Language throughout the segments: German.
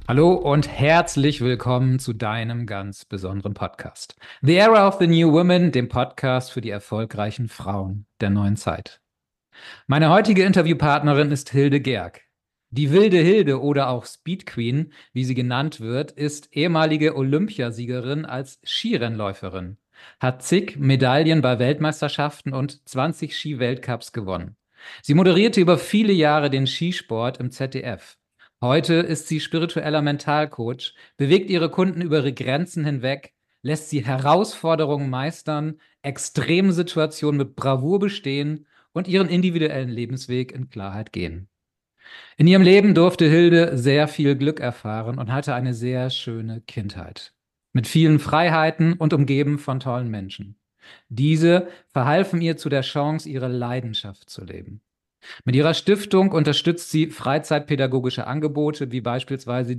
Hallo und herzlich willkommen zu deinem ganz besonderen Podcast. The Era of the New Women, dem Podcast für die erfolgreichen Frauen der neuen Zeit. Meine heutige Interviewpartnerin ist Hilde Gerg. Die wilde Hilde oder auch Speed Queen, wie sie genannt wird, ist ehemalige Olympiasiegerin als Skirennläuferin, hat zig Medaillen bei Weltmeisterschaften und 20 Skiweltcups gewonnen. Sie moderierte über viele Jahre den Skisport im ZDF. Heute ist sie spiritueller Mentalcoach, bewegt ihre Kunden über ihre Grenzen hinweg, lässt sie Herausforderungen meistern, Extremsituationen mit Bravour bestehen und ihren individuellen Lebensweg in Klarheit gehen. In ihrem Leben durfte Hilde sehr viel Glück erfahren und hatte eine sehr schöne Kindheit. Mit vielen Freiheiten und umgeben von tollen Menschen. Diese verhalfen ihr zu der Chance, ihre Leidenschaft zu leben. Mit ihrer Stiftung unterstützt sie freizeitpädagogische Angebote, wie beispielsweise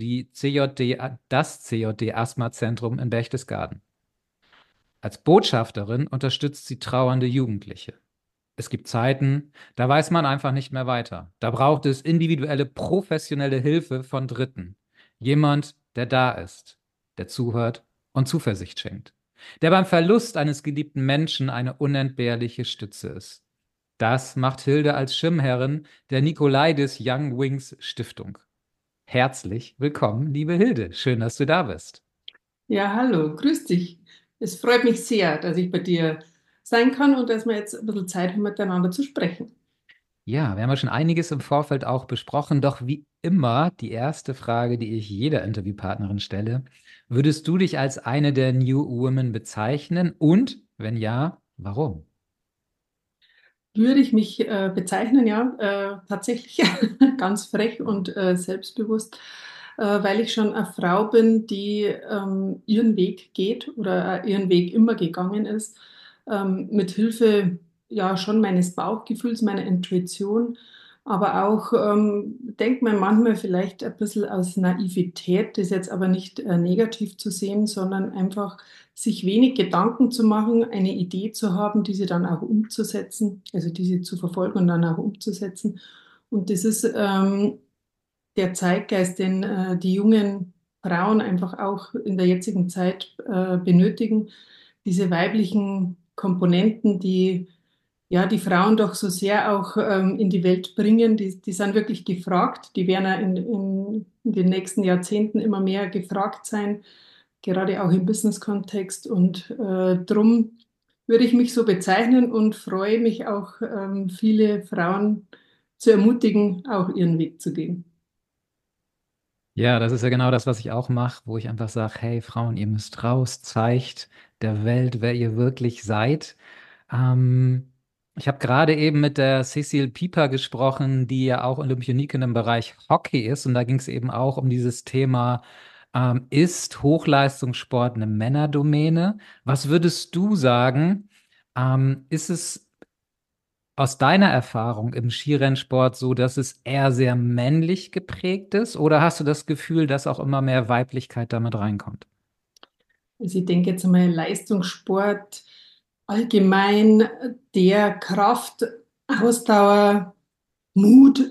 das CJD Asthma Zentrum in Berchtesgaden. Als Botschafterin unterstützt sie trauernde Jugendliche. Es gibt Zeiten, da weiß man einfach nicht mehr weiter. Da braucht es individuelle, professionelle Hilfe von Dritten. Jemand, der da ist, der zuhört und Zuversicht schenkt. Der beim Verlust eines geliebten Menschen eine unentbehrliche Stütze ist. Das macht Hilde als Schirmherrin der Nikolaidis Young Wings Stiftung. Herzlich willkommen, liebe Hilde. Schön, dass du da bist. Ja, hallo, grüß dich. Es freut mich sehr, dass ich bei dir sein kann und dass wir jetzt ein bisschen Zeit haben, miteinander zu sprechen. Ja, wir haben ja schon einiges im Vorfeld auch besprochen, doch wie immer die erste Frage, die ich jeder Interviewpartnerin stelle, würdest du dich als eine der New Women bezeichnen und wenn ja, warum? Würde ich mich bezeichnen, ja, tatsächlich ganz frech und selbstbewusst, weil ich schon eine Frau bin, die ihren Weg geht oder ihren Weg immer gegangen ist, mit Hilfe ja schon meines Bauchgefühls, meiner Intuition, aber auch denkt man manchmal vielleicht ein bisschen aus Naivität, das jetzt aber nicht negativ zu sehen, sondern einfach sich wenig Gedanken zu machen, eine Idee zu haben, diese dann auch umzusetzen, also diese zu verfolgen und dann auch umzusetzen. Und das ist der Zeitgeist, den die jungen Frauen einfach auch in der jetzigen Zeit benötigen. Diese weiblichen Komponenten, die ja die Frauen doch so sehr auch in die Welt bringen, die sind wirklich gefragt. Die werden ja in den nächsten Jahrzehnten immer mehr gefragt sein, gerade auch im Business-Kontext. Und drum würde ich mich so bezeichnen und freue mich auch, viele Frauen zu ermutigen, auch ihren Weg zu gehen. Ja, das ist ja genau das, was ich auch mache, wo ich einfach sage, hey Frauen, ihr müsst raus, zeigt der Welt, wer ihr wirklich seid. Ähm, Ich habe gerade eben mit der Cecile Pieper gesprochen, die ja auch Olympioniken im Bereich Hockey ist. Und da ging es eben auch um dieses Thema, ist Hochleistungssport eine Männerdomäne? Was würdest du sagen? Ist es aus deiner Erfahrung im Skirennsport so, dass es eher sehr männlich geprägt ist? Oder hast du das Gefühl, dass auch immer mehr Weiblichkeit damit reinkommt? Also ich denke jetzt einmal Leistungssport allgemein, der Kraft, Ausdauer, Mut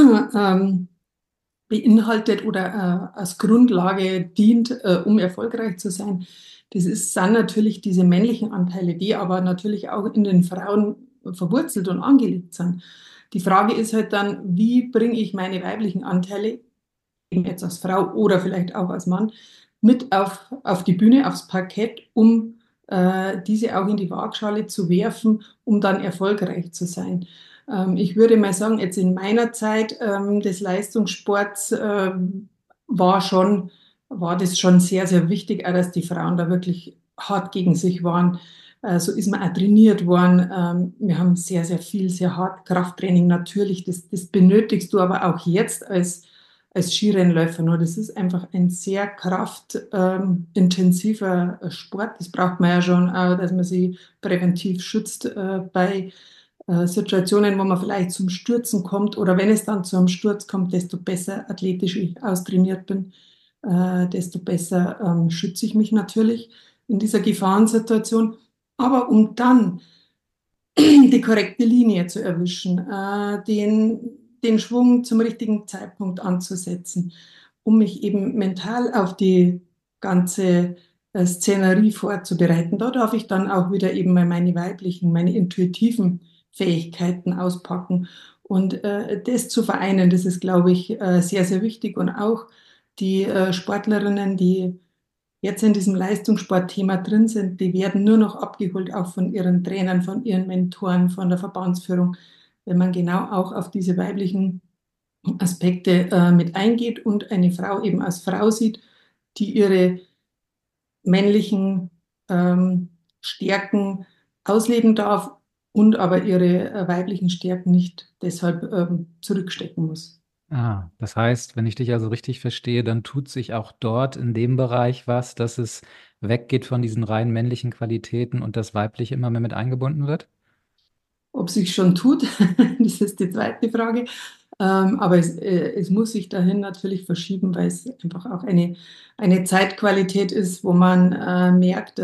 beinhaltet oder als Grundlage dient, um erfolgreich zu sein. Sind natürlich diese männlichen Anteile, die aber natürlich auch in den Frauen verwurzelt und angelegt sind. Die Frage ist halt dann, wie bringe ich meine weiblichen Anteile, eben jetzt als Frau oder vielleicht auch als Mann, mit auf die Bühne, aufs Parkett, um diese auch in die Waagschale zu werfen, um dann erfolgreich zu sein. Ich würde mal sagen, jetzt in meiner Zeit des Leistungssports war das schon sehr, sehr wichtig, auch dass die Frauen da wirklich hart gegen sich waren. So ist man auch trainiert worden. Wir haben sehr, sehr viel, sehr hart Krafttraining natürlich. Das benötigst du aber auch jetzt als Skirennläufer. Nur das ist einfach ein sehr kraftintensiver Sport. Das braucht man ja schon, dass man sich präventiv schützt bei Situationen, wo man vielleicht zum Stürzen kommt oder wenn es dann zu einem Sturz kommt, desto besser athletisch ich austrainiert bin, desto besser schütze ich mich natürlich in dieser Gefahrensituation. Aber um dann die korrekte Linie zu erwischen, den Schwung zum richtigen Zeitpunkt anzusetzen um mich eben mental auf die ganze Szenerie vorzubereiten. Da darf ich dann auch wieder eben mal meine weiblichen, meine intuitiven Fähigkeiten auspacken. Und das zu vereinen, das ist, glaube ich, sehr, sehr wichtig. Und auch die Sportlerinnen, die jetzt in diesem Leistungssportthema drin sind, die werden nur noch abgeholt, auch von ihren Trainern, von ihren Mentoren, von der Verbandsführung, wenn man genau auch auf diese weiblichen Aspekte mit eingeht und eine Frau eben als Frau sieht, die ihre männlichen Stärken ausleben darf und aber ihre weiblichen Stärken nicht deshalb zurückstecken muss. Ah, das heißt, wenn ich dich also richtig verstehe, dann tut sich auch dort in dem Bereich was, dass es weggeht von diesen rein männlichen Qualitäten und das Weibliche immer mehr mit eingebunden wird? Ob sich schon tut, das ist die zweite Frage. Aber es muss sich dahin natürlich verschieben, weil es einfach auch eine Zeitqualität ist, wo man merkt,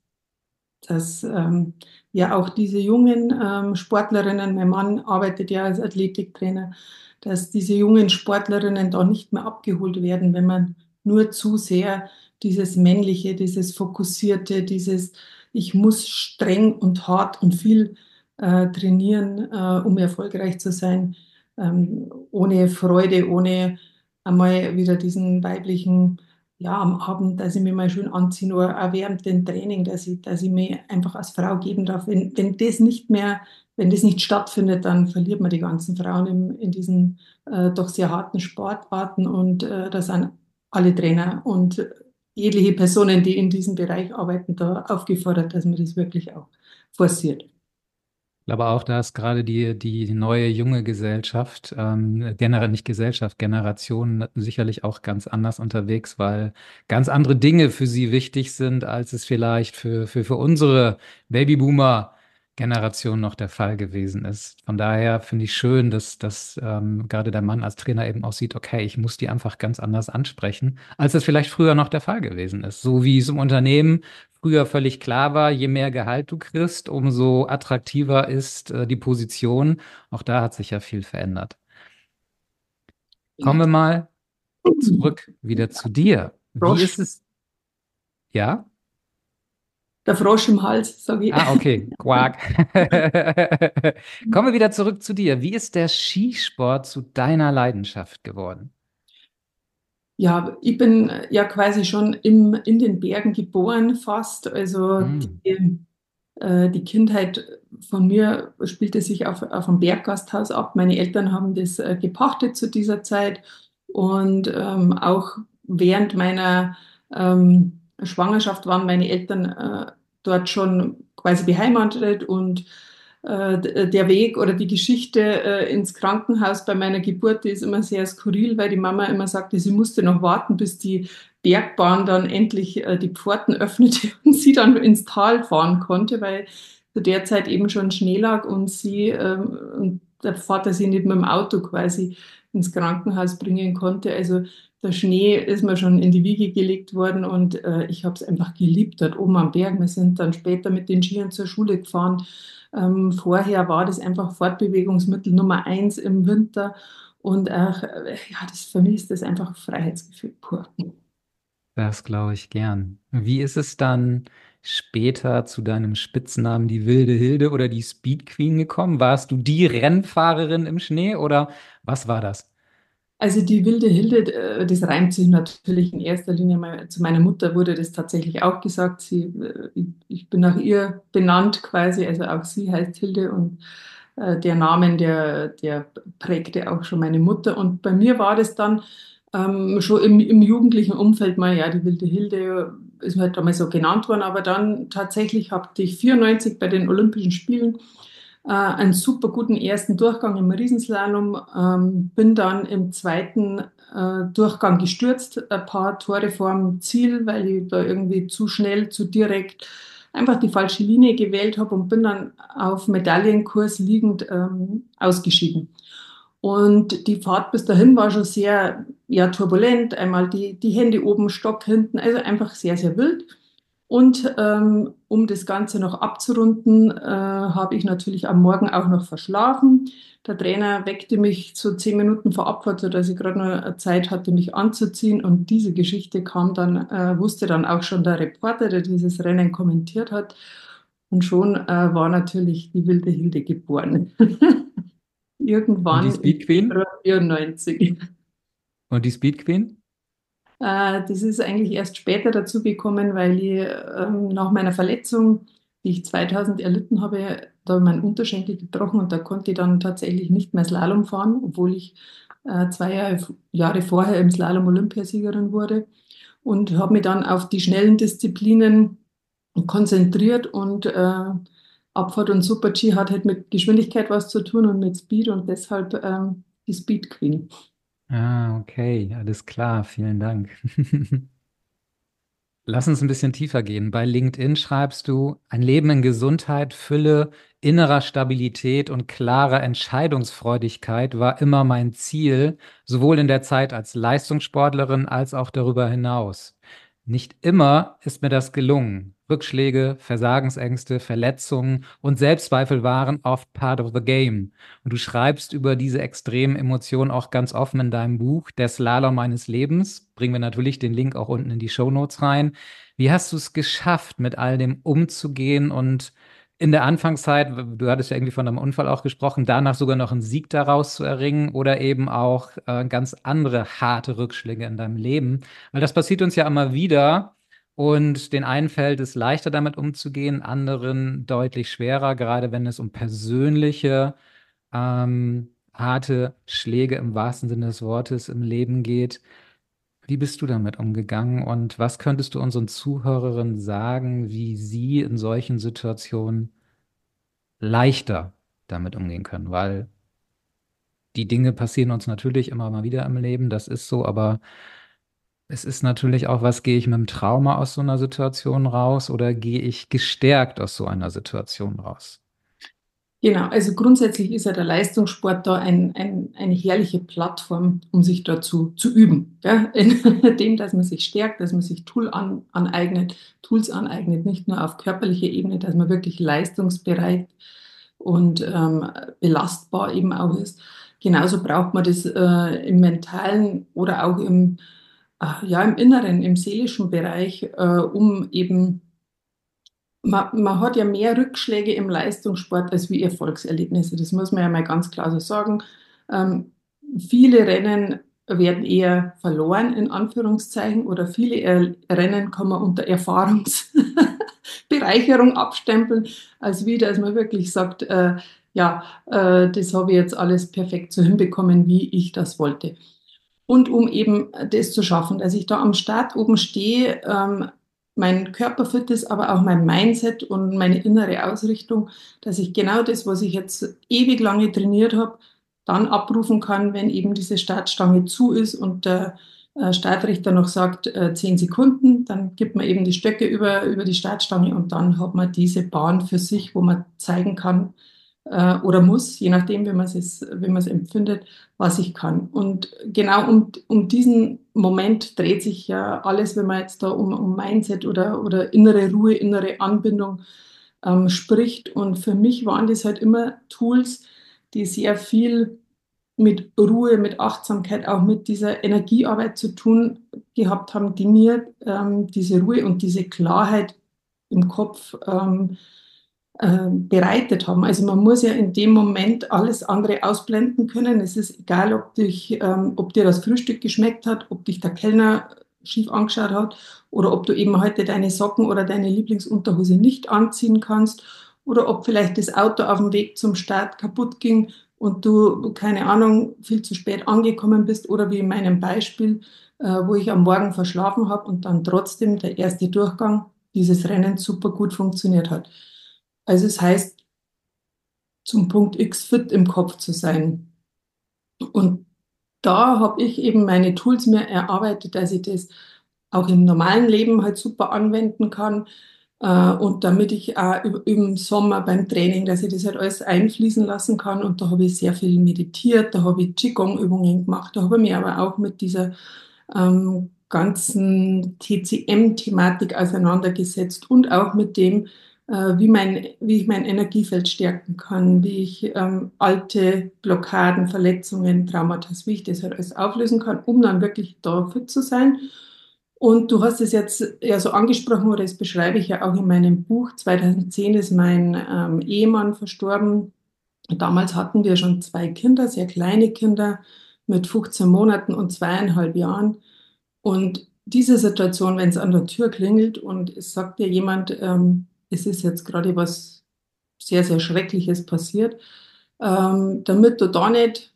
dass ja auch diese jungen Sportlerinnen, mein Mann arbeitet ja als Athletiktrainer, dass diese jungen Sportlerinnen da nicht mehr abgeholt werden, wenn man nur zu sehr dieses Männliche, dieses Fokussierte, dieses ich muss streng und hart und viel trainieren, um erfolgreich zu sein, ohne Freude, ohne einmal wieder diesen weiblichen ja, am Abend, dass ich mich mal schön anziehe oder auch während dem Training, dass ich mich einfach als Frau geben darf. Wenn das nicht mehr, wenn das nicht stattfindet, dann verliert man die ganzen Frauen in diesen doch sehr harten Sportarten und da sind alle Trainer und jegliche Personen, die in diesem Bereich arbeiten, da aufgefordert, dass man das wirklich auch forciert. Ich glaube auch, da ist gerade die neue junge Gesellschaft, generell nicht Gesellschaft, Generation sicherlich auch ganz anders unterwegs, weil ganz andere Dinge für sie wichtig sind, als es vielleicht für unsere Babyboomer-Generation noch der Fall gewesen ist. Von daher finde ich schön, dass gerade der Mann als Trainer eben auch sieht, okay, ich muss die einfach ganz anders ansprechen, als es vielleicht früher noch der Fall gewesen ist. So wie es im Unternehmen früher völlig klar war, je mehr Gehalt du kriegst, umso attraktiver ist die Position. Auch da hat sich ja viel verändert. Kommen wir mal zurück wieder zu dir. Wie Frosch, ist es? Ja? der Frosch im Hals, sage ich. Ah, okay. Quack. Kommen wir wieder zurück zu dir. Wie ist der Skisport zu deiner Leidenschaft geworden? Ja, ich bin ja quasi schon in den Bergen geboren, fast. Also Hm. die Kindheit von mir spielte sich auf einem Berggasthaus ab. Meine Eltern haben das gepachtet zu dieser Zeit und auch während meiner Schwangerschaft waren meine Eltern dort schon quasi beheimatet und der Weg oder die Geschichte ins Krankenhaus bei meiner Geburt, die ist immer sehr skurril, weil die Mama immer sagte, sie musste noch warten, bis die Bergbahn dann endlich die Pforten öffnete und sie dann ins Tal fahren konnte, weil zu der Zeit eben schon Schnee lag und sie und der Vater sie nicht mit dem Auto quasi ins Krankenhaus bringen konnte. Also der Schnee ist mir schon in die Wiege gelegt worden und ich habe es einfach geliebt dort oben am Berg. Wir sind dann später mit den Skiern zur Schule gefahren. Vorher war das einfach Fortbewegungsmittel Nummer eins im Winter und auch, ja, das, für mich ist das einfach Freiheitsgefühl pur. Das glaube ich gern. Wie ist es dann später zu deinem Spitznamen die Wilde Hilde oder die Speed Queen gekommen? Warst du die Rennfahrerin im Schnee oder was war das? Also die wilde Hilde, das reimt sich natürlich in erster Linie mal, zu meiner Mutter wurde das tatsächlich auch gesagt. Ich bin nach ihr benannt quasi, also auch sie heißt Hilde und der Name, der prägte auch schon meine Mutter. Und bei mir war das dann schon im jugendlichen Umfeld mal, ja, die wilde Hilde ist halt damals so genannt worden, aber dann tatsächlich hatte ich 94 bei den Olympischen Spielen einen super guten ersten Durchgang im Riesenslalom, bin dann im zweiten Durchgang gestürzt, ein paar Tore vorm Ziel, weil ich da irgendwie zu schnell, zu direkt einfach die falsche Linie gewählt habe und bin dann auf Medaillenkurs liegend ausgeschieden. Und die Fahrt bis dahin war schon sehr ja, turbulent, einmal die Hände oben, Stock hinten, also einfach sehr, sehr wild. Und um das Ganze noch abzurunden, habe ich natürlich am Morgen auch noch verschlafen. Der Trainer weckte mich so 10 Minuten vor Abfahrt, sodass ich gerade noch Zeit hatte, mich anzuziehen. Und diese Geschichte kam dann, wusste dann auch schon der Reporter, der dieses Rennen kommentiert hat. Und schon war natürlich die wilde Hilde geboren. Und die Irgendwann im Speed Queen? Februar 94. Und die Speed Queen? Das ist eigentlich erst später dazu gekommen, weil ich nach meiner Verletzung, die ich 2000 erlitten habe, da habe ich meinen Unterschenkel gebrochen und da konnte ich dann tatsächlich nicht mehr Slalom fahren, obwohl ich 2 Jahre vorher im Slalom Olympiasiegerin wurde und habe mich dann auf die schnellen Disziplinen konzentriert und Abfahrt und Super-G hat halt mit Geschwindigkeit was zu tun und mit Speed und deshalb die Speed Queen. Ah, okay, alles klar, vielen Dank. Lass uns ein bisschen tiefer gehen. Bei LinkedIn schreibst du, ein Leben in Gesundheit, Fülle, innerer Stabilität und klarer Entscheidungsfreudigkeit war immer mein Ziel, sowohl in der Zeit als Leistungssportlerin als auch darüber hinaus. Nicht immer ist mir das gelungen. Rückschläge, Versagensängste, Verletzungen und Selbstzweifel waren oft part of the game. Und du schreibst über diese extremen Emotionen auch ganz offen in deinem Buch, Der Slalom meines Lebens. Bringen wir natürlich den Link auch unten in die Shownotes rein. Wie hast du es geschafft, mit all dem umzugehen und in der Anfangszeit, du hattest ja irgendwie von einem Unfall auch gesprochen, danach sogar noch einen Sieg daraus zu erringen oder eben auch ganz andere harte Rückschläge in deinem Leben? Weil das passiert uns ja immer wieder und den einen fällt es leichter damit umzugehen, anderen deutlich schwerer, gerade wenn es um persönliche harte Schläge im wahrsten Sinne des Wortes im Leben geht. Wie bist du damit umgegangen und was könntest du unseren Zuhörerinnen sagen, wie sie in solchen Situationen leichter damit umgehen können? Weil die Dinge passieren uns natürlich immer mal wieder im Leben, das ist so, aber es ist natürlich auch, was gehe ich mit dem Trauma aus so einer Situation raus oder gehe ich gestärkt aus so einer Situation raus? Genau, also grundsätzlich ist ja der Leistungssport da eine herrliche Plattform, um sich dazu zu üben. Ja? In dem, dass man sich stärkt, dass man sich Tools aneignet, nicht nur auf körperlicher Ebene, dass man wirklich leistungsbereit und belastbar eben auch ist. Genauso braucht man das im mentalen oder auch ja, im inneren, im seelischen Bereich, um eben man hat ja mehr Rückschläge im Leistungssport als wie Erfolgserlebnisse. Das muss man ja mal ganz klar so sagen. Ähm, Viele Rennen werden eher verloren, in Anführungszeichen, oder viele Rennen kann man unter Erfahrungsbereicherung abstempeln, als wie, dass man wirklich sagt, ja, das habe ich jetzt alles perfekt so hinbekommen, wie ich das wollte. Und um eben das zu schaffen, dass ich da am Start oben stehe, mein Körper fit ist, aber auch mein Mindset und meine innere Ausrichtung, dass ich genau das, was ich jetzt ewig lange trainiert habe, dann abrufen kann, wenn eben diese Startstange zu ist und der Startrichter noch sagt, 10 Sekunden, dann gibt man eben die Stöcke über die Startstange und dann hat man diese Bahn für sich, wo man zeigen kann, oder muss, je nachdem, wie man es empfindet, was ich kann. Und genau um diesen Moment dreht sich ja alles, wenn man jetzt da um Mindset oder innere Ruhe, innere Anbindung spricht. Und für mich waren das halt immer Tools, die sehr viel mit Ruhe, mit Achtsamkeit, auch mit dieser Energiearbeit zu tun gehabt haben, die mir diese Ruhe und diese Klarheit im Kopf bereitet haben. Also man muss ja in dem Moment alles andere ausblenden können. Es ist egal, ob dir das Frühstück geschmeckt hat, ob dich der Kellner schief angeschaut hat oder ob du eben heute deine Socken oder deine Lieblingsunterhose nicht anziehen kannst oder ob vielleicht das Auto auf dem Weg zum Start kaputt ging und du, keine Ahnung, viel zu spät angekommen bist oder wie in meinem Beispiel, wo ich am Morgen verschlafen habe und dann trotzdem der erste Durchgang dieses Rennens super gut funktioniert hat. Also es heißt, zum Punkt X fit im Kopf zu sein. Und da habe ich eben meine Tools mir erarbeitet, dass ich das auch im normalen Leben halt super anwenden kann. Und damit ich auch im Sommer beim Training, dass ich das halt alles einfließen lassen kann. Und da habe ich sehr viel meditiert, da habe ich Qigong-Übungen gemacht, da habe ich mich aber auch mit dieser ganzen TCM-Thematik auseinandergesetzt und auch mit dem, wie ich mein Energiefeld stärken kann, wie ich alte Blockaden, Verletzungen, Traumata, wie ich das halt alles auflösen kann, um dann wirklich da fit zu sein. Und du hast es jetzt ja so angesprochen, oder das beschreibe ich ja auch in meinem Buch. 2010 ist mein Ehemann verstorben. Damals hatten wir schon zwei Kinder, sehr kleine Kinder mit 15 Monaten und 2,5 Jahren. Und diese Situation, wenn es an der Tür klingelt und es sagt dir jemand, es ist jetzt gerade was sehr, sehr Schreckliches passiert, damit du da nicht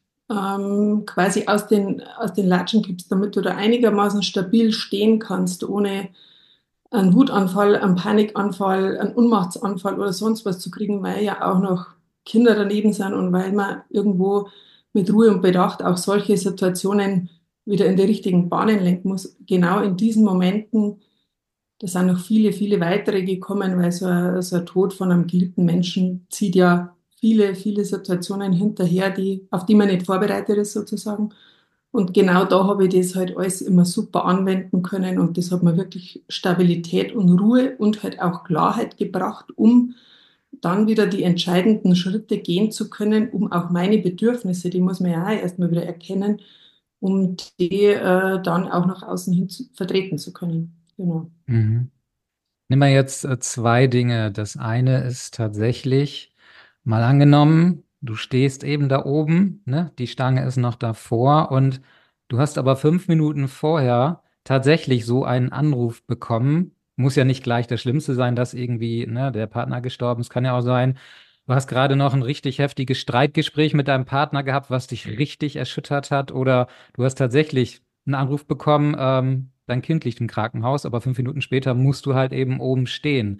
quasi aus den Latschen kippst, damit du da einigermaßen stabil stehen kannst, ohne einen Wutanfall, einen Panikanfall, einen Ohnmachtsanfall oder sonst was zu kriegen, weil ja auch noch Kinder daneben sind und weil man irgendwo mit Ruhe und Bedacht auch solche Situationen wieder in die richtigen Bahnen lenken muss. Genau in diesen Momenten, da sind noch viele, viele weitere gekommen, weil so ein Tod von einem geliebten Menschen zieht ja viele, viele Situationen hinterher, auf die man nicht vorbereitet ist sozusagen. Und genau da habe ich das halt alles immer super anwenden können und das hat mir wirklich Stabilität und Ruhe und halt auch Klarheit gebracht, um dann wieder die entscheidenden Schritte gehen zu können, um auch meine Bedürfnisse, die muss man ja auch erstmal wieder erkennen, um die dann auch nach außen hin vertreten zu können. Genau. Mhm. Nimm mal jetzt zwei Dinge. Das eine ist tatsächlich, mal angenommen, du stehst eben da oben, ne? Die Stange ist noch davor und du hast aber 5 Minuten vorher tatsächlich so einen Anruf bekommen. Muss ja nicht gleich das Schlimmste sein, dass irgendwie, ne, der Partner gestorben ist. Kann ja auch sein, du hast gerade noch ein richtig heftiges Streitgespräch mit deinem Partner gehabt, was dich richtig erschüttert hat, oder du hast tatsächlich einen Anruf bekommen, dein Kind liegt im Krankenhaus, aber 5 Minuten später musst du halt eben oben stehen.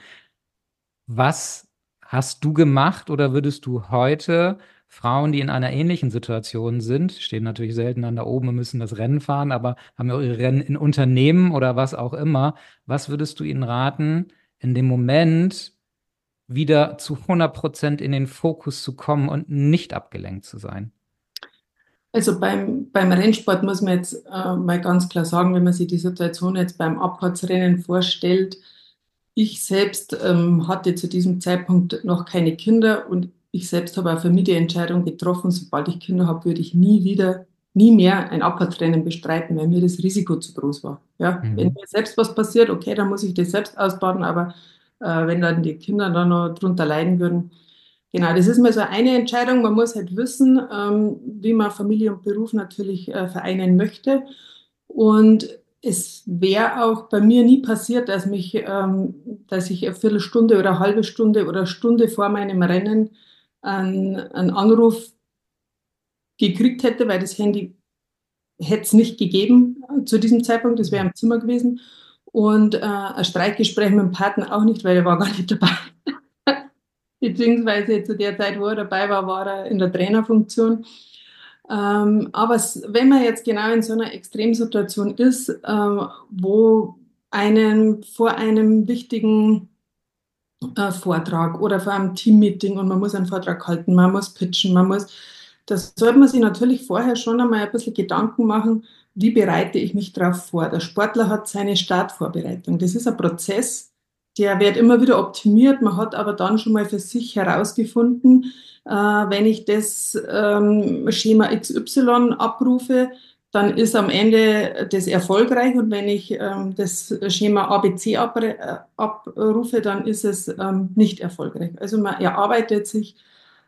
Was hast du gemacht oder würdest du heute Frauen, die in einer ähnlichen Situation sind, stehen natürlich selten dann da oben und müssen das Rennen fahren, aber haben ja auch ihre Rennen in Unternehmen oder was auch immer, was würdest du ihnen raten, in dem Moment wieder zu 100% in den Fokus zu kommen und nicht abgelenkt zu sein? Also beim Rennsport muss man jetzt mal ganz klar sagen, wenn man sich die Situation jetzt beim Abfahrtsrennen vorstellt, ich selbst hatte zu diesem Zeitpunkt noch keine Kinder und ich selbst habe auch für mich die Entscheidung getroffen, sobald ich Kinder habe, würde ich nie mehr ein Abfahrtsrennen bestreiten, weil mir das Risiko zu groß war. Ja, wenn Mhm. mir selbst was passiert, okay, dann muss ich das selbst ausbaden, aber wenn dann die Kinder dann noch drunter leiden würden, genau, das ist mal so eine Entscheidung. Man muss halt wissen, wie man Familie und Beruf natürlich vereinen möchte. Und es wäre auch bei mir nie passiert, dass ich eine Viertelstunde oder eine halbe Stunde oder Stunde vor meinem Rennen einen Anruf gekriegt hätte, weil das Handy hätte es nicht gegeben zu diesem Zeitpunkt. Das wäre im Zimmer gewesen. Und ein Streitgespräch mit dem Partner auch nicht, weil er war gar nicht dabei. Beziehungsweise zu der Zeit, wo er dabei war, war er in der Trainerfunktion. Aber wenn man jetzt genau in so einer Extremsituation ist, wo einen vor einem wichtigen Vortrag oder vor einem Teammeeting und man muss einen Vortrag halten, man muss pitchen, das sollte man sich natürlich vorher schon einmal ein bisschen Gedanken machen, wie bereite ich mich darauf vor. Der Sportler hat seine Startvorbereitung. Das ist ein Prozess, der wird immer wieder optimiert. Man hat aber dann schon mal für sich herausgefunden, wenn ich das Schema XY abrufe, dann ist am Ende das erfolgreich und wenn ich das Schema ABC abrufe, dann ist es nicht erfolgreich. Also man erarbeitet sich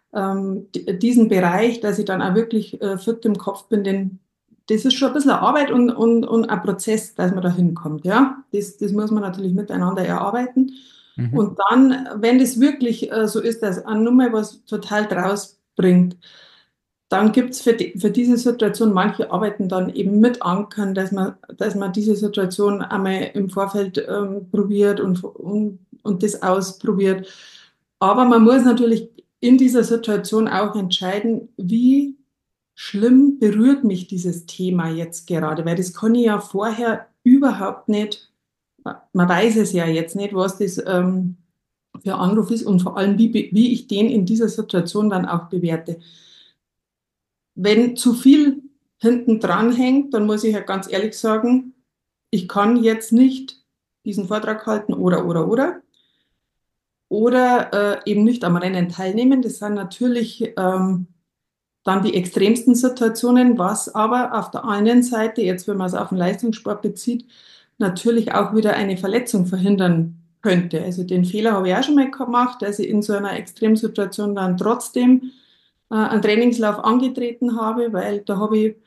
diesen Bereich, dass ich dann auch wirklich fit im Kopf bin, denn das ist schon ein bisschen Arbeit und ein Prozess, dass man da hinkommt. Ja? Das muss man natürlich miteinander erarbeiten. Mhm. Und dann, wenn das wirklich so ist, dass eine Nummer was total draus bringt, dann gibt es für diese Situation, manche arbeiten dann eben mit Ankern, dass man diese Situation einmal im Vorfeld probiert und das ausprobiert. Aber man muss natürlich in dieser Situation auch entscheiden, wie schlimm berührt mich dieses Thema jetzt gerade, weil das kann ich ja vorher überhaupt nicht, man weiß es ja jetzt nicht, was das für ein Anruf ist und vor allem, wie ich den in dieser Situation dann auch bewerte. Wenn zu viel hinten dran hängt, dann muss ich ja ganz ehrlich sagen, ich kann jetzt nicht diesen Vortrag halten oder eben nicht am Rennen teilnehmen. Das sind natürlich dann die extremsten Situationen, was aber auf der einen Seite, jetzt wenn man es auf den Leistungssport bezieht, natürlich auch wieder eine Verletzung verhindern könnte. Also den Fehler habe ich auch schon mal gemacht, dass ich in so einer Extremsituation dann trotzdem einen Trainingslauf angetreten habe, weil da habe ich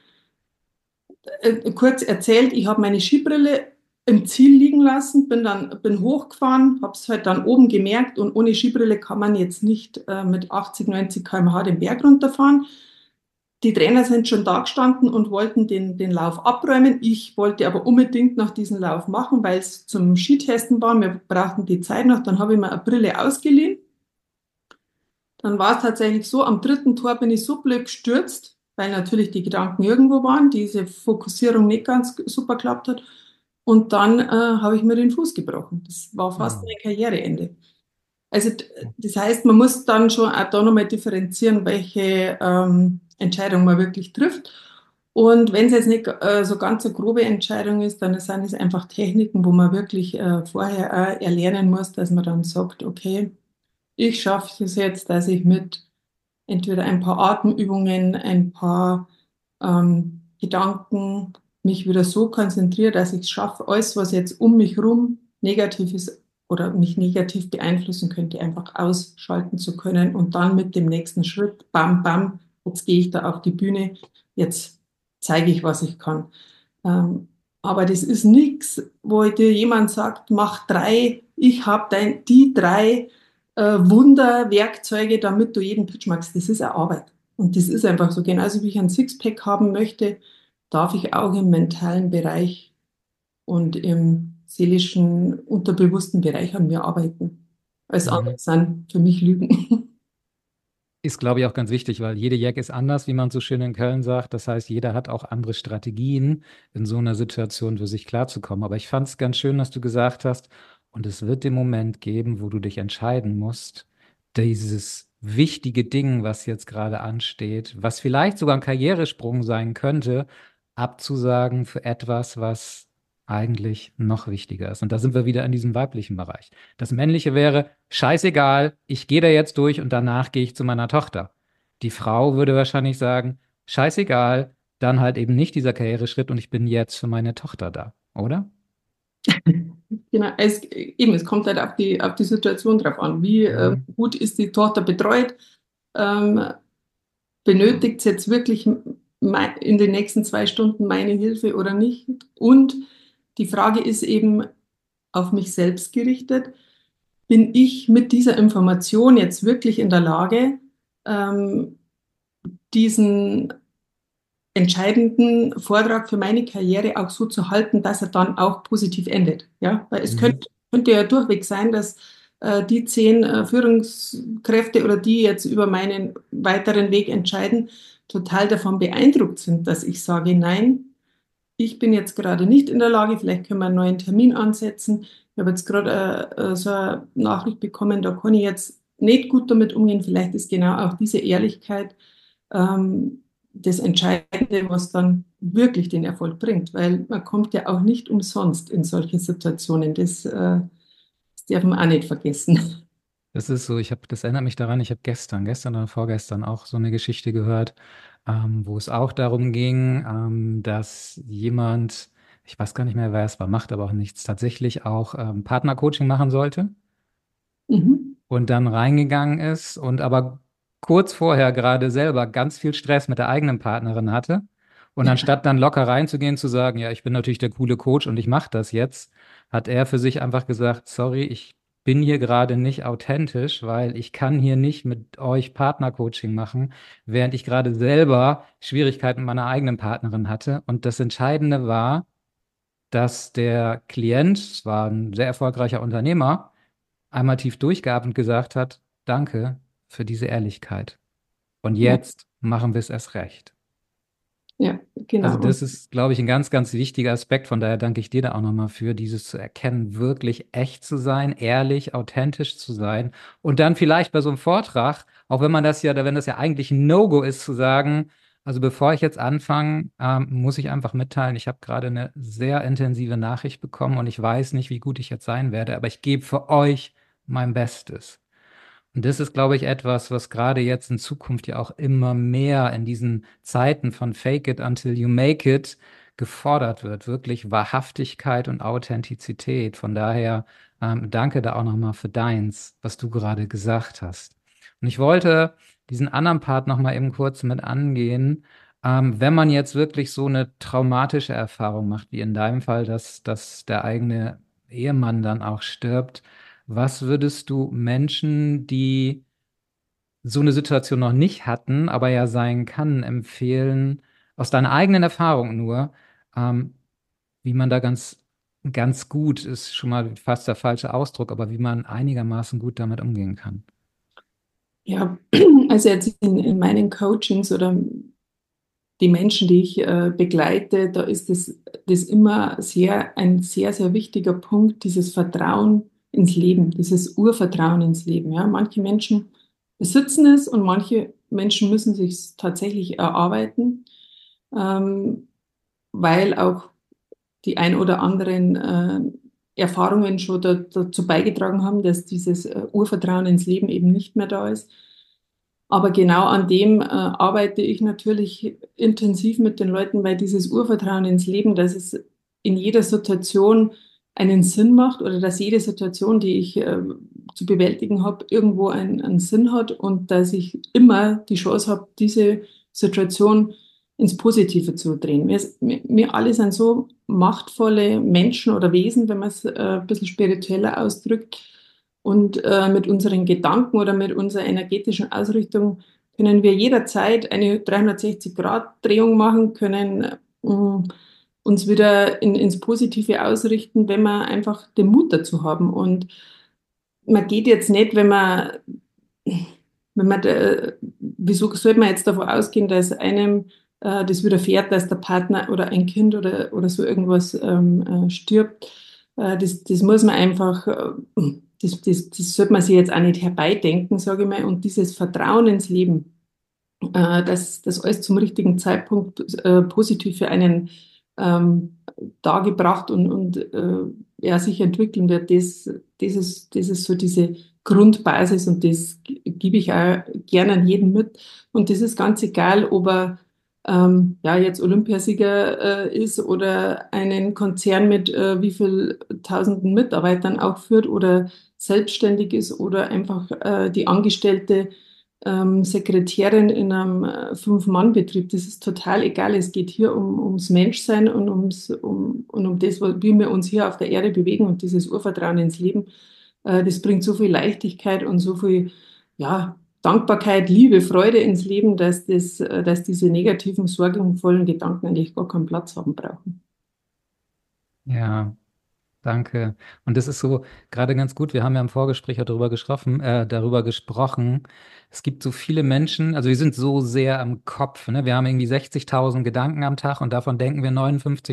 kurz erzählt, ich habe meine Skibrille im Ziel liegen lassen, bin hochgefahren, habe es halt dann oben gemerkt und ohne Skibrille kann man jetzt nicht mit 80, 90 km/h den Berg runterfahren. Die Trainer sind schon da gestanden und wollten den Lauf abräumen. Ich wollte aber unbedingt noch diesen Lauf machen, weil es zum Skitesten war. Wir brauchten die Zeit noch. Dann habe ich mir eine Brille ausgeliehen. Dann war es tatsächlich so, am dritten Tor bin ich so blöd gestürzt, weil natürlich die Gedanken irgendwo waren, diese Fokussierung nicht ganz super geklappt hat. Und dann habe ich mir den Fuß gebrochen. Das war fast Hm. mein Karriereende. Also das heißt, man muss dann schon auch da nochmal differenzieren, welche Entscheidung man wirklich trifft. Und wenn es jetzt nicht so ganz eine grobe Entscheidung ist, dann sind es einfach Techniken, wo man wirklich vorher auch erlernen muss, dass man dann sagt, okay, ich schaffe es jetzt, dass ich mit entweder ein paar Atemübungen, ein paar Gedanken mich wieder so konzentriere, dass ich es schaffe, alles, was jetzt um mich rum negativ ist oder mich negativ beeinflussen könnte, einfach ausschalten zu können und dann mit dem nächsten Schritt, bam, bam, jetzt gehe ich da auf die Bühne, jetzt zeige ich, was ich kann. Ähm, aber das ist nichts, wo dir jemand sagt, mach drei, ich habe die drei Wunderwerkzeuge, damit du jeden Pitch magst. Das ist eine Arbeit. Und das ist einfach so. Genauso wie ich ein Sixpack haben möchte, darf ich auch im mentalen Bereich und im seelischen, unterbewussten Bereich an mir arbeiten. Alles andere Mhm. sind für mich Lügen. Ist, glaube ich, auch ganz wichtig, weil jede Jack ist anders, wie man so schön in Köln sagt. Das heißt, jeder hat auch andere Strategien, in so einer Situation für sich klarzukommen. Aber ich fand es ganz schön, dass du gesagt hast, und es wird den Moment geben, wo du dich entscheiden musst, dieses wichtige Ding, was jetzt gerade ansteht, was vielleicht sogar ein Karrieresprung sein könnte, abzusagen für etwas, was eigentlich noch wichtiger ist. Und da sind wir wieder in diesem weiblichen Bereich. Das Männliche wäre, scheißegal, ich gehe da jetzt durch und danach gehe ich zu meiner Tochter. Die Frau würde wahrscheinlich sagen, scheißegal, dann halt eben nicht dieser Karriereschritt und ich bin jetzt für meine Tochter da, oder? Genau, es kommt halt auf die Situation drauf an. Wie Mhm. gut ist die Tochter betreut? Ähm, benötigt es jetzt wirklich in den nächsten 2 Stunden meine Hilfe oder nicht? Und die Frage ist eben auf mich selbst gerichtet. Bin ich mit dieser Information jetzt wirklich in der Lage, ähm, diesen entscheidenden Vortrag für meine Karriere auch so zu halten, dass er dann auch positiv endet? Ja, weil es Mhm. könnte ja durchweg sein, dass die 10 Führungskräfte oder die jetzt über meinen weiteren Weg entscheiden, total davon beeindruckt sind, dass ich sage, nein, ich bin jetzt gerade nicht in der Lage, vielleicht können wir einen neuen Termin ansetzen. Ich habe jetzt gerade so eine Nachricht bekommen, da kann ich jetzt nicht gut damit umgehen. Vielleicht ist genau auch diese Ehrlichkeit das Entscheidende, was dann wirklich den Erfolg bringt, weil man kommt ja auch nicht umsonst in solche Situationen. Das darf man auch nicht vergessen. Das ist so, das erinnert mich daran, ich habe gestern oder vorgestern auch so eine Geschichte gehört, wo es auch darum ging, dass jemand, ich weiß gar nicht mehr, wer es war, macht aber auch nichts, tatsächlich auch Partnercoaching machen sollte Mhm. und dann reingegangen ist und aber kurz vorher gerade selber ganz viel Stress mit der eigenen Partnerin hatte. Und anstatt dann locker reinzugehen, zu sagen, ja, ich bin natürlich der coole Coach und ich mache das jetzt, hat er für sich einfach gesagt, sorry, ich bin hier gerade nicht authentisch, weil ich kann hier nicht mit euch Partnercoaching machen, während ich gerade selber Schwierigkeiten mit meiner eigenen Partnerin hatte. Und das Entscheidende war, dass der Klient, es war ein sehr erfolgreicher Unternehmer, einmal tief durchgeatmet und gesagt hat, danke für diese Ehrlichkeit. Und Ja, jetzt machen wir es erst recht. ja, Also genau. Und das ist, glaube ich, ein ganz, ganz wichtiger Aspekt. Von daher danke ich dir da auch nochmal für, dieses zu erkennen, wirklich echt zu sein, ehrlich, authentisch zu sein. Und dann vielleicht bei so einem Vortrag, auch wenn man das ja, wenn das ja eigentlich ein No-Go ist, zu sagen, Also bevor ich jetzt anfange, muss ich einfach mitteilen, ich habe gerade eine sehr intensive Nachricht bekommen und ich weiß nicht, wie gut ich jetzt sein werde, aber ich gebe für euch mein Bestes. Und das ist, glaube ich, etwas, was gerade jetzt in Zukunft ja auch immer mehr in diesen Zeiten von Fake it until you make it gefordert wird. Wirklich Wahrhaftigkeit und Authentizität. Von daher danke da auch nochmal für deins, was du gerade gesagt hast. Und ich wollte diesen anderen Part nochmal eben kurz mit angehen. Wenn man jetzt wirklich so eine traumatische Erfahrung macht, wie in deinem Fall, dass der eigene Ehemann dann auch stirbt, was würdest du Menschen, die so eine Situation noch nicht hatten, aber ja sein kann, empfehlen, aus deiner eigenen Erfahrung nur, ähm, wie man da ganz gut, ist schon mal fast der falsche Ausdruck, aber wie man einigermaßen gut damit umgehen kann? Ja, also jetzt in meinen Coachings oder die Menschen, die ich begleite, da ist das immer ein sehr, sehr wichtiger Punkt, dieses Vertrauen ins Leben, dieses Urvertrauen ins Leben. Ja. Manche Menschen besitzen es und manche Menschen müssen sich tatsächlich erarbeiten, ähm, weil auch die ein oder anderen Erfahrungen schon dazu beigetragen haben, dass dieses Urvertrauen ins Leben eben nicht mehr da ist. Aber genau an dem arbeite ich natürlich intensiv mit den Leuten, weil dieses Urvertrauen ins Leben, dass es in jeder Situation einen Sinn macht oder dass jede Situation, die ich zu bewältigen habe, irgendwo einen Sinn hat und dass ich immer die Chance habe, diese Situation ins Positive zu drehen. Wir alle sind so machtvolle Menschen oder Wesen, wenn man es ein bisschen spiritueller ausdrückt. Und mit unseren Gedanken oder mit unserer energetischen Ausrichtung können wir jederzeit eine 360-Grad-Drehung machen, können uns wieder ins Positive ausrichten, wenn wir einfach den Mut dazu haben. Und man geht jetzt nicht, wenn man, wieso sollte man jetzt davon ausgehen, dass einem das widerfährt, dass der Partner oder ein Kind oder so irgendwas stirbt. Das muss man einfach, das sollte man sich jetzt auch nicht herbeidenken, sage ich mal. Und dieses Vertrauen ins Leben, dass das alles zum richtigen Zeitpunkt positiv für einen dargebracht und ja, sich entwickeln wird, das ist so diese Grundbasis und das gebe ich auch gerne an jeden mit. Und das ist ganz egal, ob er ja, jetzt Olympiasieger ist oder einen Konzern mit wie viel tausenden Mitarbeitern auch führt oder selbstständig ist oder einfach die Angestellte Sekretärin in einem Fünf-Mann-Betrieb. Das ist total egal. Es geht hier ums Menschsein und um das, wie wir uns hier auf der Erde bewegen und dieses Urvertrauen ins Leben. Das bringt so viel Leichtigkeit und so viel, ja, Dankbarkeit, Liebe, Freude ins Leben, dass diese negativen, sorgenvollen Gedanken eigentlich gar keinen Platz haben brauchen. Ja. Danke. Und das ist so gerade ganz gut. Wir haben ja im Vorgespräch auch darüber gesprochen. Es gibt so viele Menschen, also wir sind so sehr am Kopf, ne? Wir haben irgendwie 60.000 Gedanken am Tag und davon denken wir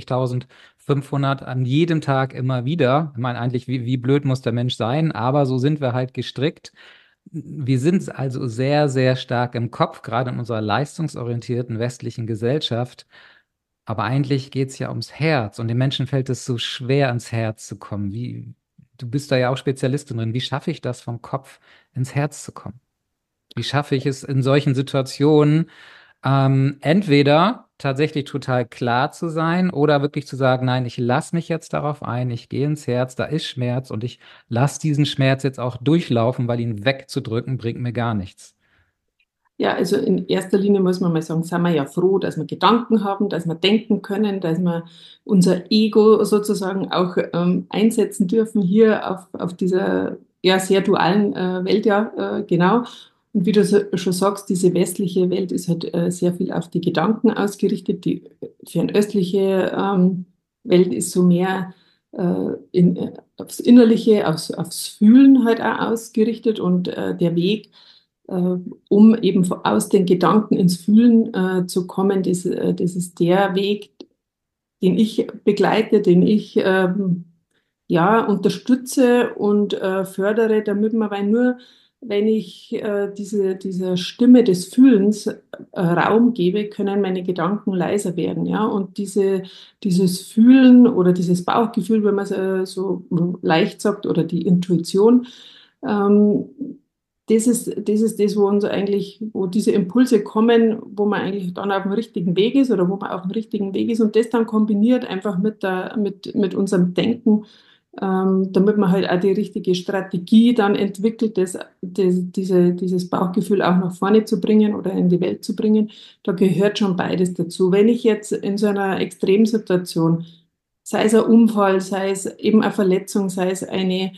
59.500 an jedem Tag immer wieder. Ich meine, eigentlich, wie blöd muss der Mensch sein? Aber so sind wir halt gestrickt. Wir sind also sehr, sehr stark im Kopf, gerade in unserer leistungsorientierten westlichen Gesellschaft. Aber eigentlich geht es ja ums Herz und den Menschen fällt es so schwer, ans Herz zu kommen. Du bist da ja auch Spezialistin drin. Wie schaffe ich das, vom Kopf ins Herz zu kommen? Wie schaffe ich es in solchen Situationen, entweder tatsächlich total klar zu sein oder wirklich zu sagen, nein, ich lasse mich jetzt darauf ein, ich gehe ins Herz, da ist Schmerz und ich lasse diesen Schmerz jetzt auch durchlaufen, weil ihn wegzudrücken bringt mir gar nichts. Ja, also in erster Linie muss man mal sagen, sind wir ja froh, dass wir Gedanken haben, dass wir denken können, dass wir unser Ego sozusagen auch einsetzen dürfen hier auf dieser ja sehr dualen Welt, ja, genau. Und wie du schon sagst, diese westliche Welt ist halt sehr viel auf die Gedanken ausgerichtet. Die fernöstliche Welt ist so mehr aufs Innerliche, aufs Fühlen halt auch ausgerichtet und der Weg um eben aus den Gedanken ins Fühlen zu kommen. Das ist der Weg, den ich begleite, den ich ja, unterstütze und fördere, damit man, weil nur wenn ich dieser Stimme des Fühlens Raum gebe, können meine Gedanken leiser werden, ja. Und dieses Fühlen oder dieses Bauchgefühl, wenn man es so leicht sagt, oder die Intuition, ähm, das ist das, wo uns eigentlich, wo diese Impulse kommen, wo man eigentlich dann auf dem richtigen Weg ist oder wo man auf dem richtigen Weg ist und das dann kombiniert einfach mit unserem Denken, damit man halt auch die richtige Strategie dann entwickelt, dieses Bauchgefühl auch nach vorne zu bringen oder in die Welt zu bringen. Da gehört schon beides dazu. Wenn ich jetzt in so einer Extremsituation, sei es ein Unfall, sei es eben eine Verletzung, sei es eine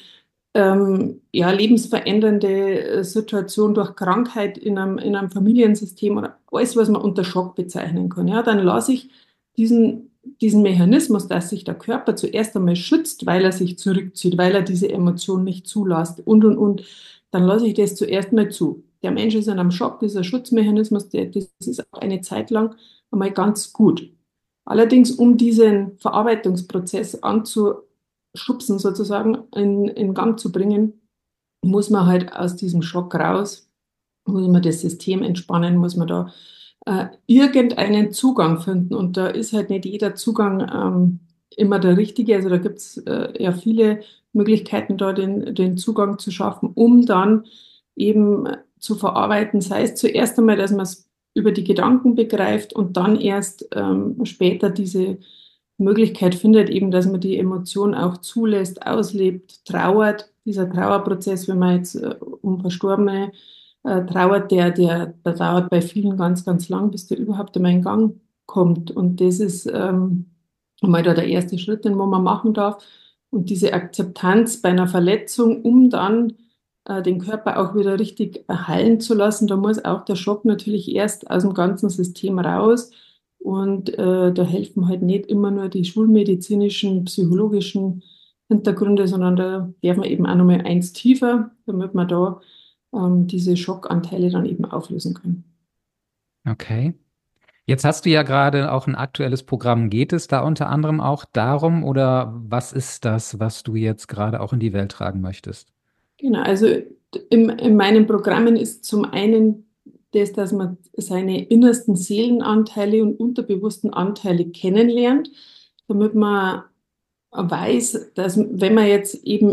ja, lebensverändernde Situation durch Krankheit in einem Familiensystem oder alles, was man unter Schock bezeichnen kann, ja, dann lasse ich diesen Mechanismus, dass sich der Körper zuerst einmal schützt, weil er sich zurückzieht, weil er diese Emotion nicht zulässt und, dann lasse ich das zuerst mal zu. Der Mensch ist in einem Schock, dieser Schutzmechanismus, das ist auch eine Zeit lang einmal ganz gut. Allerdings, um diesen Verarbeitungsprozess anzuschubsen, sozusagen in Gang zu bringen, muss man halt aus diesem Schock raus, muss man das System entspannen, muss man da irgendeinen Zugang finden. Und da ist halt nicht jeder Zugang immer der richtige. Also da gibt es ja viele Möglichkeiten, da den Zugang zu schaffen, um dann eben zu verarbeiten. Sei es zuerst einmal, dass man es über die Gedanken begreift und dann erst später diese Möglichkeit findet, eben, dass man die Emotion auch zulässt, auslebt, trauert. Dieser Trauerprozess, wenn man jetzt um Verstorbene trauert, der dauert bei vielen ganz, ganz lang, bis der überhaupt einmal in Gang kommt. Und das ist mal da der erste Schritt, den man machen darf. Und diese Akzeptanz bei einer Verletzung, um dann den Körper auch wieder richtig heilen zu lassen, da muss auch der Schock natürlich erst aus dem ganzen System raus. Und da helfen halt nicht immer nur die schulmedizinischen, psychologischen Hintergründe, sondern da darf man eben auch nochmal eins tiefer, damit man da diese Schockanteile dann eben auflösen können. Okay. Jetzt hast du ja gerade auch ein aktuelles Programm. Geht es da unter anderem auch darum oder was ist das, was du jetzt gerade auch in die Welt tragen möchtest? Genau, also in meinen Programmen ist zum einen das, dass man seine innersten Seelenanteile und unterbewussten Anteile kennenlernt, damit man weiß, dass wenn man jetzt eben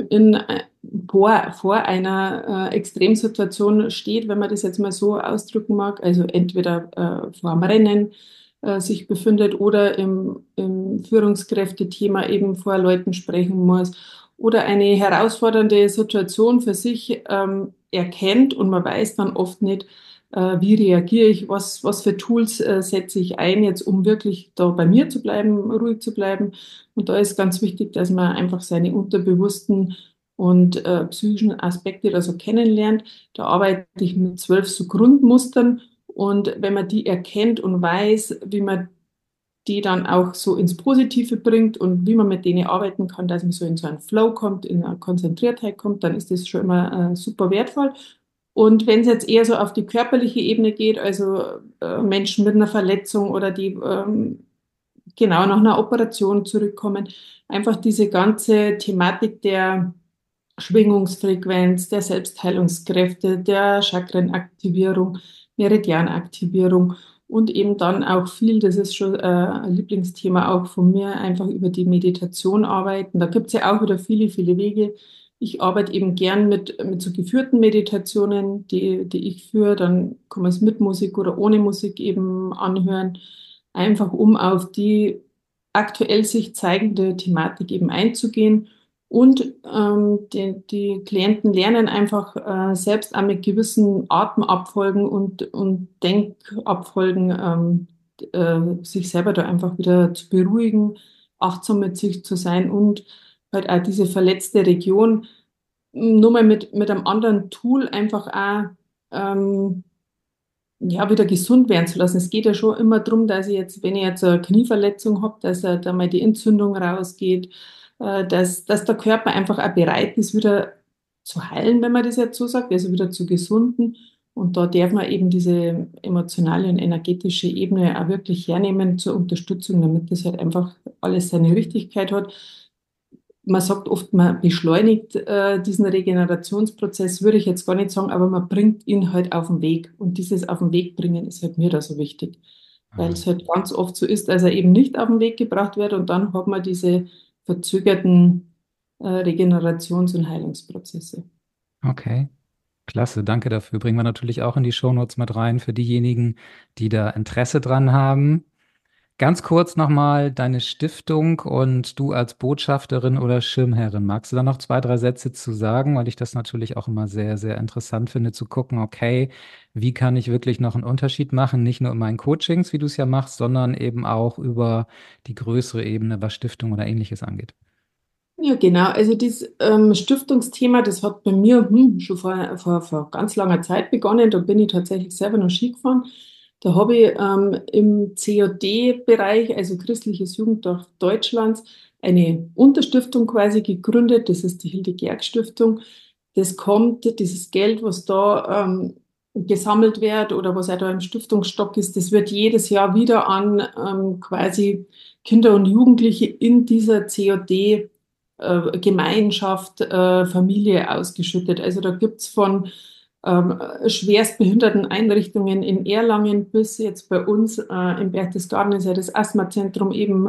vor einer Extremsituation steht, wenn man das jetzt mal so ausdrücken mag, also entweder vor dem Rennen sich befindet oder im Führungskräftethema eben vor Leuten sprechen muss oder eine herausfordernde Situation für sich erkennt und man weiß dann oft nicht, wie reagiere ich, was für Tools setze ich ein, jetzt um wirklich da bei mir zu bleiben, ruhig zu bleiben. Und da ist ganz wichtig, dass man einfach seine unterbewussten und psychischen Aspekte da so kennenlernt. Da arbeite ich mit 12 so Grundmustern. Und wenn man die erkennt und weiß, wie man die dann auch so ins Positive bringt und wie man mit denen arbeiten kann, dass man so in so einen Flow kommt, in eine Konzentriertheit kommt, dann ist das schon immer super wertvoll. Und wenn es jetzt eher so auf die körperliche Ebene geht, also Menschen mit einer Verletzung oder die genau nach einer Operation zurückkommen, einfach diese ganze Thematik der Schwingungsfrequenz, der Selbstheilungskräfte, der Chakrenaktivierung, Meridianaktivierung und eben dann auch viel, das ist schon ein Lieblingsthema auch von mir, einfach über die Meditation arbeiten. Da gibt es ja auch wieder viele, viele Wege. Ich arbeite eben gern mit so geführten Meditationen, die ich führe. Dann kann man es mit Musik oder ohne Musik eben anhören, einfach um auf die aktuell sich zeigende Thematik eben einzugehen. Und die Klienten lernen einfach selbst auch mit gewissen Atemabfolgen und Denkabfolgen sich selber da einfach wieder zu beruhigen, achtsam mit sich zu sein und halt auch diese verletzte Region nur mal mit einem anderen Tool einfach auch ja, wieder gesund werden zu lassen. Es geht ja schon immer darum, dass ich jetzt, wenn ich jetzt eine Knieverletzung habe, dass da mal die Entzündung rausgeht, dass der Körper einfach auch bereit ist, wieder zu heilen, wenn man das jetzt so sagt, also wieder zu gesunden. Und da darf man eben diese emotionale und energetische Ebene auch wirklich hernehmen zur Unterstützung, damit das halt einfach alles seine Richtigkeit hat. man sagt oft, man beschleunigt diesen Regenerationsprozess, würde ich jetzt gar nicht sagen, aber man bringt ihn halt auf den Weg. Und dieses auf den Weg bringen ist halt mir da so wichtig, weil Ah, es halt ganz oft so ist, dass er eben nicht auf den Weg gebracht wird und dann hat man diese verzögerten Regenerations- und Heilungsprozesse. okay. Klasse, danke dafür. Bringen wir natürlich auch in die Shownotes mit rein für diejenigen, die da Interesse dran haben. Ganz kurz nochmal deine Stiftung und du als Botschafterin oder Schirmherrin. Magst du da noch zwei, drei Sätze zu sagen? Weil ich das natürlich auch immer sehr, sehr interessant finde, zu gucken, okay, wie kann ich wirklich noch einen Unterschied machen? Nicht nur in meinen Coachings, wie du es ja machst, sondern eben auch über die größere Ebene, was Stiftung oder ähnliches angeht. Ja, genau. Also das Stiftungsthema, das hat bei mir schon vor ganz langer Zeit begonnen. Da bin ich tatsächlich selber noch Ski gefahren. Da habe ich im COD-Bereich, also Christliches Jugenddorf Deutschlands, eine Unterstiftung quasi gegründet. Das ist die Hilde-Gerg-Stiftung. Das kommt, dieses Geld, was da gesammelt wird oder was auch da im Stiftungsstock ist, das wird jedes Jahr wieder an quasi Kinder und Jugendliche in dieser COD Gemeinschaft, Familie ausgeschüttet. Also da gibt's von schwerstbehinderten Einrichtungen in Erlangen bis jetzt bei uns im Berchtesgaden ist ja das Asthmazentrum eben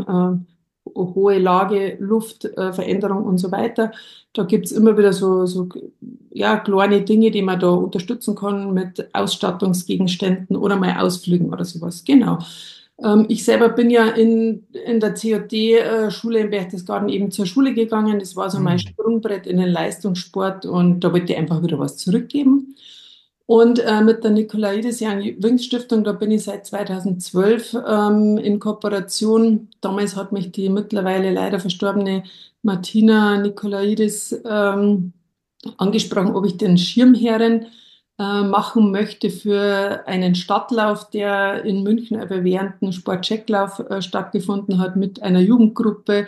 hohe Lage, Luftveränderung und so weiter. Da gibt's immer wieder so ja, kleine Dinge, die man da unterstützen kann mit Ausstattungsgegenständen oder mal Ausflügen oder sowas. Genau. Ich selber bin ja in der COD-Schule in Berchtesgaden eben zur Schule gegangen. Das war so mein Hm. Sprungbrett in den Leistungssport und da wollte ich einfach wieder was zurückgeben. Und mit der Nikolaides Young Wings Stiftung, da bin ich seit 2012 in Kooperation. Damals hat mich die mittlerweile leider verstorbene Martina Nikolaides angesprochen, ob ich den Schirmherrin machen möchte für einen Stadtlauf, der in München aber während dem Sportchecklauf stattgefunden hat mit einer Jugendgruppe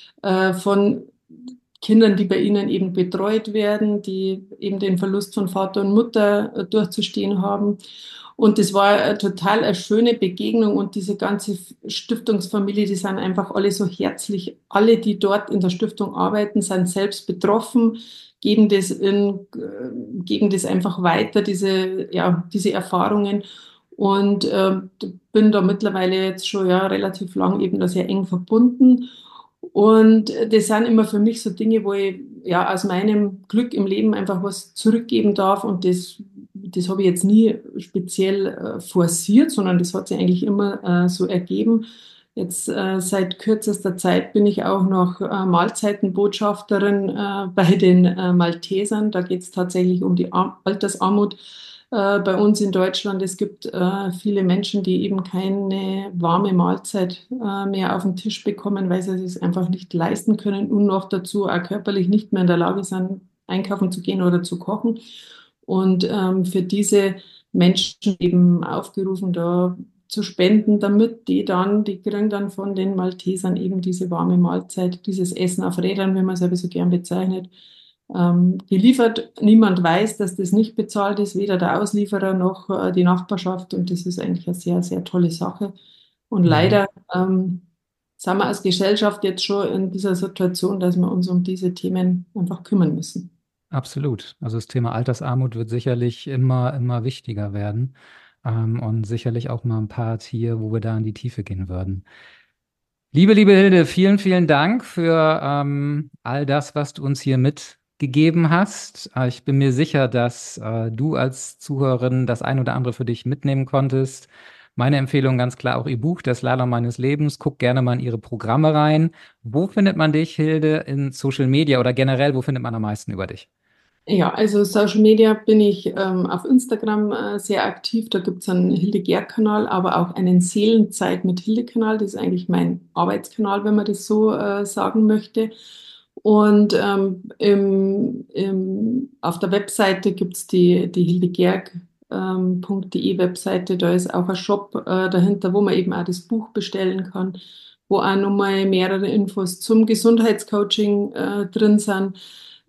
von Kindern, die bei ihnen eben betreut werden, die eben den Verlust von Vater und Mutter durchzustehen haben. Und das war total eine schöne Begegnung und diese ganze Stiftungsfamilie, die sind einfach alle so herzlich. Alle, die dort in der Stiftung arbeiten, sind selbst betroffen, geben das einfach weiter, diese Erfahrungen. Und bin da mittlerweile jetzt schon ja relativ lang eben da sehr eng verbunden. Und das sind immer für mich so Dinge, wo ich ja aus meinem Glück im Leben einfach was zurückgeben darf. Und das habe ich jetzt nie speziell forciert, sondern das hat sich eigentlich immer so ergeben. Jetzt seit kürzester Zeit bin ich auch noch Mahlzeitenbotschafterin bei den Maltesern. Da geht es tatsächlich um die Altersarmut bei uns in Deutschland. Es gibt viele Menschen, die eben keine warme Mahlzeit mehr auf den Tisch bekommen, weil sie es einfach nicht leisten können und noch dazu auch körperlich nicht mehr in der Lage sind, einkaufen zu gehen oder zu kochen. Und für diese Menschen eben aufgerufen, da zu spenden, damit die kriegen dann von den Maltesern eben diese warme Mahlzeit, dieses Essen auf Rädern, wie man es aber so gern bezeichnet, geliefert. Niemand weiß, dass das nicht bezahlt ist, weder der Auslieferer noch die Nachbarschaft. Und das ist eigentlich eine sehr, sehr tolle Sache. Und Mhm. leider sind wir als Gesellschaft jetzt schon in dieser Situation, dass wir uns um diese Themen einfach kümmern müssen. Absolut. Also das Thema Altersarmut wird sicherlich immer, immer wichtiger werden. Und sicherlich auch mal ein Part hier, wo wir da in die Tiefe gehen würden. Liebe Hilde, vielen, vielen Dank für all das, was du uns hier mitgegeben hast. Ich bin mir sicher, dass du als Zuhörerin das ein oder andere für dich mitnehmen konntest. Meine Empfehlung ganz klar auch ihr Buch, Der Slalom meines Lebens. Guck gerne mal in ihre Programme rein. Wo findet man dich, Hilde, in Social Media oder generell, wo findet man am meisten über dich? Ja, also Social Media bin ich auf Instagram sehr aktiv. Da gibt es einen Hilde-Gerg-Kanal, aber auch einen Seelenzeit mit Hilde-Kanal. Das ist eigentlich mein Arbeitskanal, wenn man das so sagen möchte. Und auf der Webseite gibt es die hildegerg.de Webseite. Da ist auch ein Shop dahinter, wo man eben auch das Buch bestellen kann, wo auch nochmal mehrere Infos zum Gesundheitscoaching drin sind.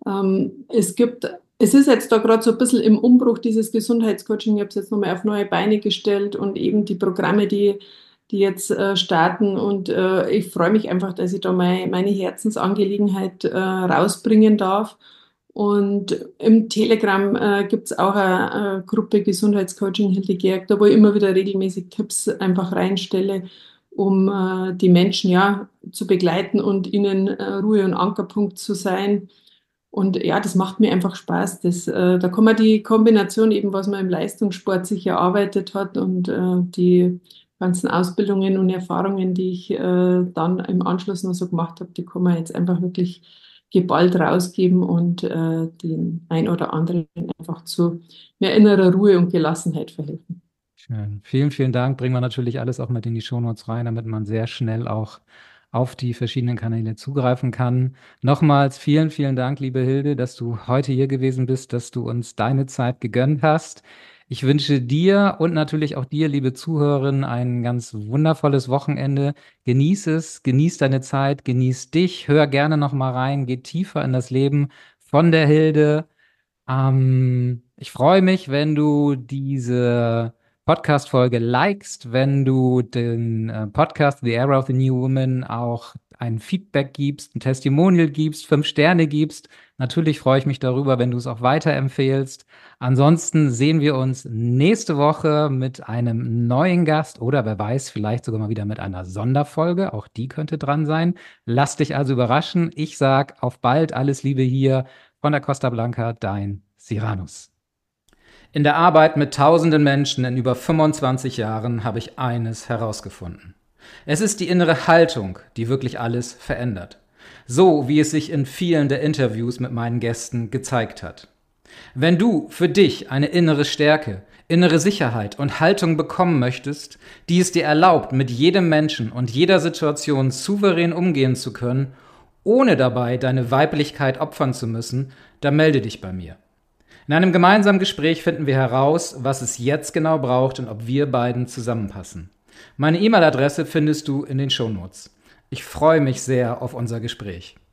Es ist jetzt da gerade so ein bisschen im Umbruch, dieses Gesundheitscoaching. Ich habe es jetzt nochmal auf neue Beine gestellt und eben die Programme, die die jetzt starten. Und ich freue mich einfach, dass ich da meine Herzensangelegenheit rausbringen darf. Und im Telegram gibt es auch eine Gruppe Gesundheitscoaching Hildegard, da wo ich immer wieder regelmäßig Tipps einfach reinstelle, um die Menschen ja zu begleiten und ihnen Ruhe und Ankerpunkt zu sein. Und ja, das macht mir einfach Spaß. Da kann man die Kombination eben, was man im Leistungssport sich erarbeitet hat und die ganzen Ausbildungen und Erfahrungen, die ich dann im Anschluss noch so gemacht habe, die kann man jetzt einfach wirklich geballt rausgeben und den ein oder anderen einfach zu mehr innerer Ruhe und Gelassenheit verhelfen. Schön. Vielen, vielen Dank. Bringen wir natürlich alles auch mit in die Shownotes rein, damit man sehr schnell auch auf die verschiedenen Kanäle zugreifen kann. Nochmals vielen, vielen Dank, liebe Hilde, dass du heute hier gewesen bist, dass du uns deine Zeit gegönnt hast. Ich wünsche dir und natürlich auch dir, liebe Zuhörerinnen, ein ganz wundervolles Wochenende. Genieß es, genieß deine Zeit, genieß dich, hör gerne nochmal rein, geh tiefer in das Leben von der Hilde. Ich freue mich, wenn du diese Podcast-Folge likest, wenn du den Podcast The Era of the New Woman auch ein Feedback gibst, ein Testimonial gibst, 5 Sterne gibst. Natürlich freue ich mich darüber, wenn du es auch weiterempfehlst. Ansonsten sehen wir uns nächste Woche mit einem neuen Gast oder wer weiß, vielleicht sogar mal wieder mit einer Sonderfolge. Auch die könnte dran sein. Lass dich also überraschen. Ich sag auf bald, alles Liebe hier von der Costa Blanca, dein Siranus. In der Arbeit mit tausenden Menschen in über 25 Jahren habe ich eines herausgefunden. Es ist die innere Haltung, die wirklich alles verändert. So wie es sich in vielen der Interviews mit meinen Gästen gezeigt hat. Wenn du für dich eine innere Stärke, innere Sicherheit und Haltung bekommen möchtest, die es dir erlaubt, mit jedem Menschen und jeder Situation souverän umgehen zu können, ohne dabei deine Weiblichkeit opfern zu müssen, dann melde dich bei mir. In einem gemeinsamen Gespräch finden wir heraus, was es jetzt genau braucht und ob wir beiden zusammenpassen. Meine E-Mail-Adresse findest du in den Shownotes. Ich freue mich sehr auf unser Gespräch.